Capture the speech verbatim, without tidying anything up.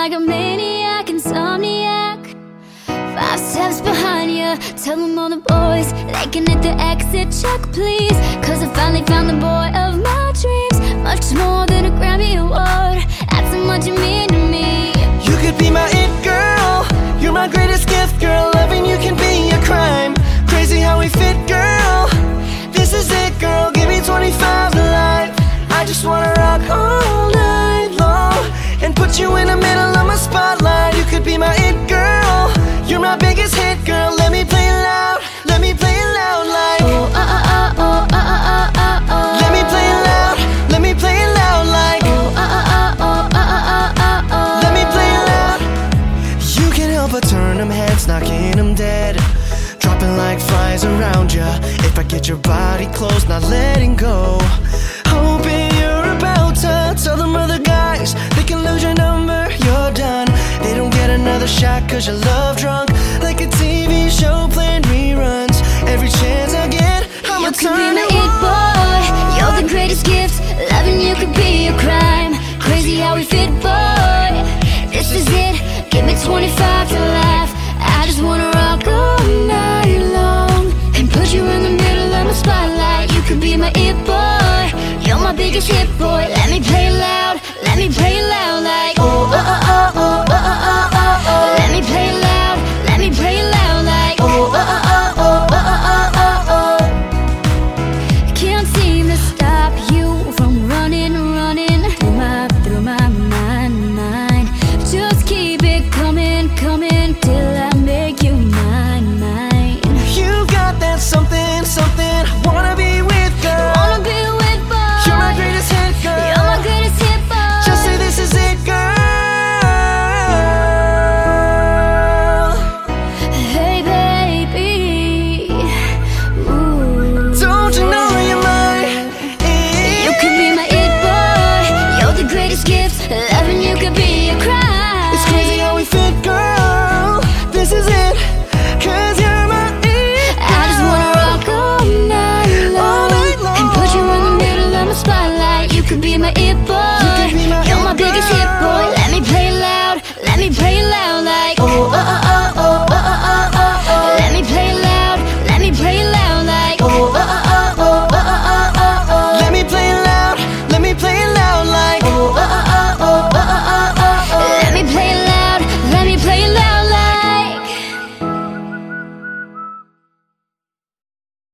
like a maniac, insomniac. Five steps behind you, tell them all the boys they can hit the exit check, please. Cause I finally found the boy of my dreams. Much more than a Grammy award, that's how much you mean to me. You could be my it girl, you're my greatest gift, girl. Loving you can be a crime. Crazy how we fit, girl. This is it, girl, give me twenty-five to life. I just wanna rock all night long and put you in the middle of my spotlight. You could be my it girl, you're my biggest hit, girl. Let me play it loud, let me play it loud like Oh, uh, uh, uh, oh, uh, uh, uh, uh, uh. Let me play it loud, let me play it loud like Oh, uh, uh, uh, oh, uh, uh, uh, uh, uh. Let me play it loud. You can't help but turn them heads, knocking them dead, dropping like flies around ya. If I get your body close, not letting go. Hoping you're about to tell them other guys they can lose your number, you're done. They don't get another shot cause you're love drunk, like a T V show playing reruns. Every chance I get, I'ma You could be turn my it it on. boy, you're the greatest gift. Loving you could be a crime. Crazy how we fit, boy. This is it, give me twenty-five to laugh. I just wanna rock all night long and put you in the middle of my spotlight. You could be my it boy, you're my biggest hit, boy. Let me play it loud, let me play it